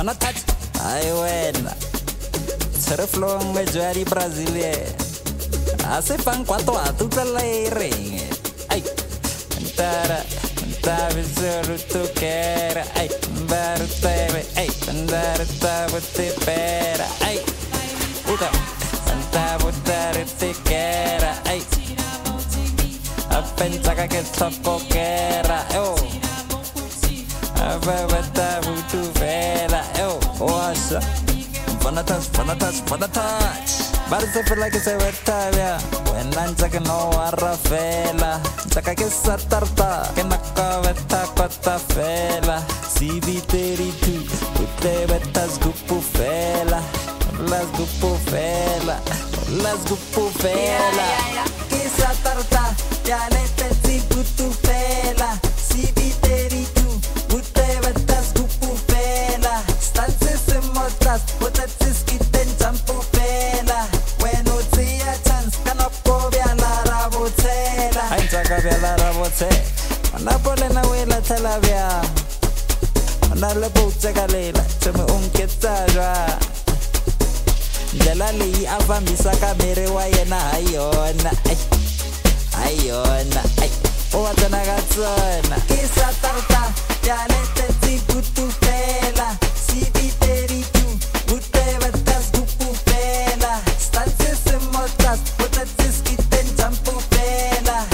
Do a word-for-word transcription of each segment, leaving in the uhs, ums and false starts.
Fana touch, I win. Terflong me jari Brasilia. Ase fan quattro a tutta lei ring. Ay, antara, antavi solo tu che era. Ay, baru tebe, ay, andare tavo te pera. Ay, uta, antavo dare te che era. Ay, a pensare che tocco che era. Oh, aveva tavo tu vera. Oh, wasa. Fana touch, fana touch, fana touch. Barse feel like it's a wet time. When I'm talking no arrafela. Taka que sa tarta. Que na caveta cota fela. C V thirty-two. Ute betas gupu fela. Las gupu fela. Las gupu fela. Que sa tarta. Ya le te gutu fela. C V thirty-two. Ute betas gupu fela. Stances en motas. Vela rabote, na pole na wela telavia, na le bote galela, cheme unketa jwa. Jalali avambisa kamere wa yena ayona, ay, ayona, ay, owatana gatsona. Kisa tarta, yale teti gutu fela, C V thirty-two, gute batas gupu fela, stances en motas, potatis kiten jampu fela.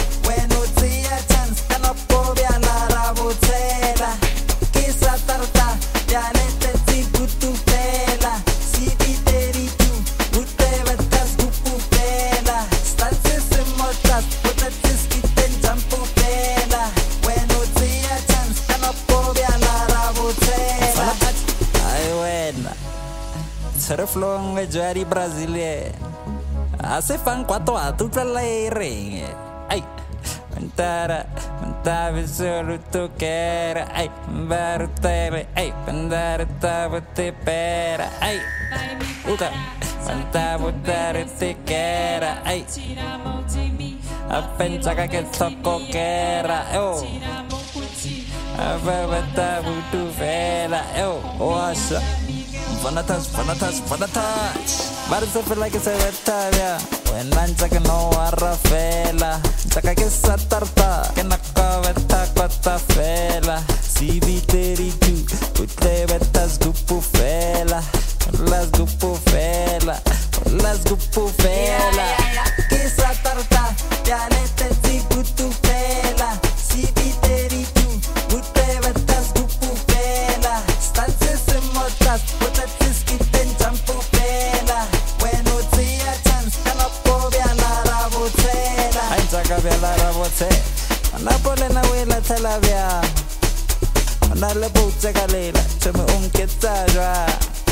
Terflong me jari Brasilia. Ase fan quattro a tutta lei ring. Ay, mentara, mentavi solo tu che era. Ay, baru tebe, ay, andare tavo te pera. Ay, uta, mentavo dare te che era. Ay, a pensare che tocco che era. Oh, aveva tavo tu vela. Oh, wasa. Fana touch, fana touch, fana touch. Barse feel like it's a wet time. When I'm talking no arrafela. Taka que sa tarta. Que na caveta cota fela. C V thirty-two. Ute betas gupu fela. Las gupu fela. Las gupu fela. Que sa tarta. Ya le te gutu fela. C V thirty-two. Ute betas gupu fela. Stances en motas. Vela rabote, na pole na wela telavia, na le bote galela, cheme unketa jwa.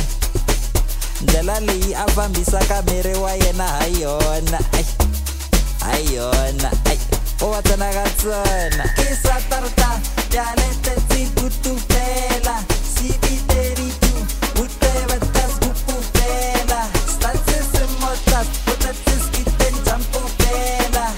Jalali avambisa kamere wa yena ayona, ay, ayona, ay, owatana gatsona. Kisa tarta, ya le te gutu fela, C V thirty-two, ute betas gupu fela, stances en motas, potatis kiten jampu fela.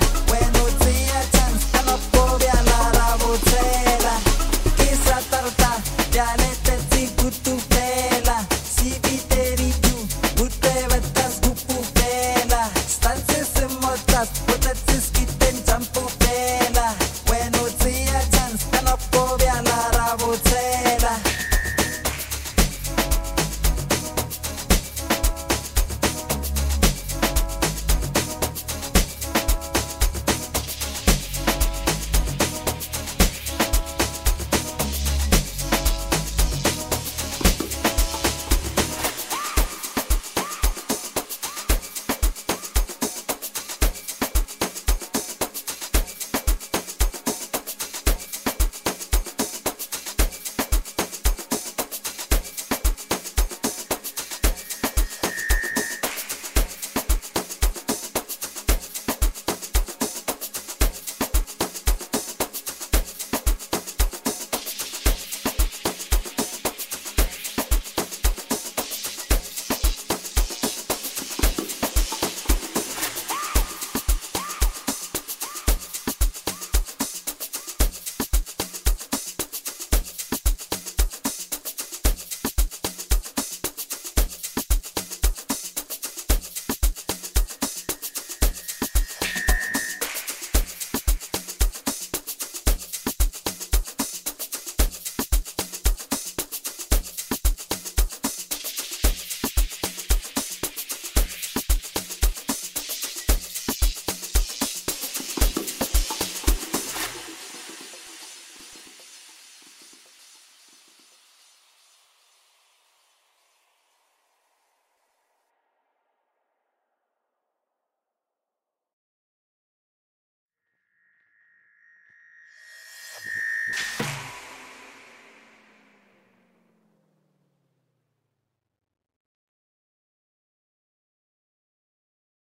Stances en motas.